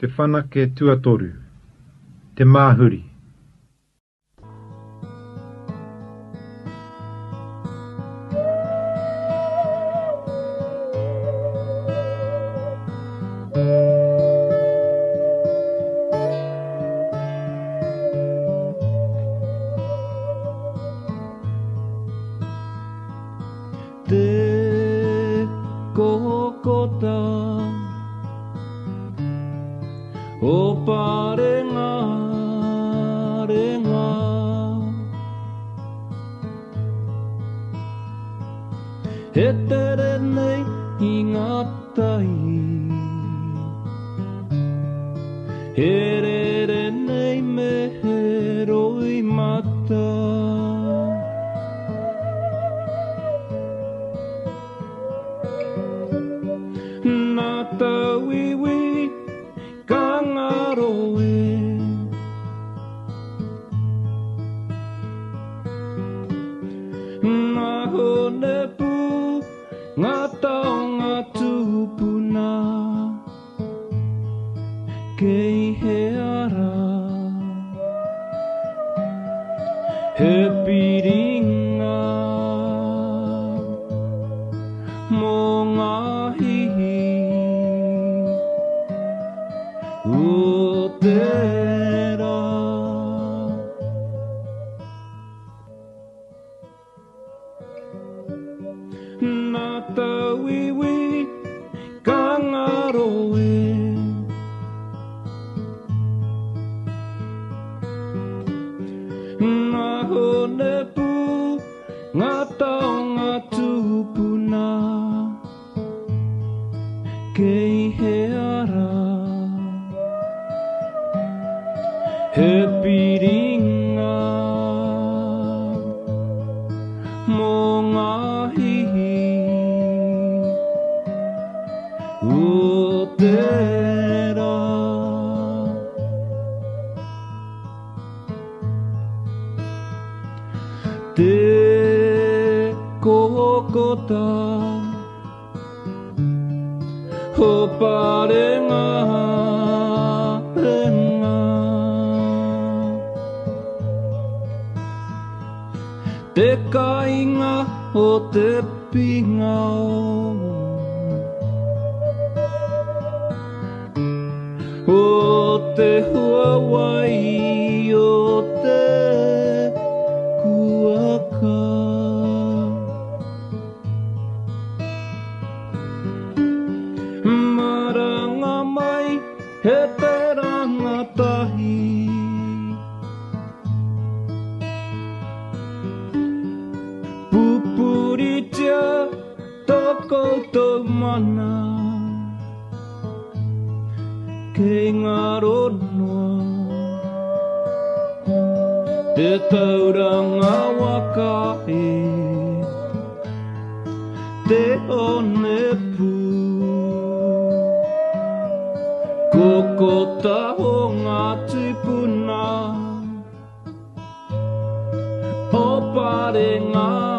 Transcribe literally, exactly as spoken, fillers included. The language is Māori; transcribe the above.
te whanake tuatoru, te māhuri. Te kokota o parenga renga he tere nei i ngā tai he rere nei me he roi mata nā tauiwi ka ngaro e ngā hone pu ngā tau ngā tūpuna kei he ara he piringa mō ngā hihi o tera nā tauiwi ka ngaro e ngā hone pu ngā tau ngā tūpuna kei he ara he piringa mō ngā hihi o tera te kokota o parenga renga te kainga o te pingao o te huawai o te kuaka maranga mai he te rangatahi pupuritia toko tau mana kei ngā ronoa te tauranga waka e te one pu kokota o ngā tupuna o parenga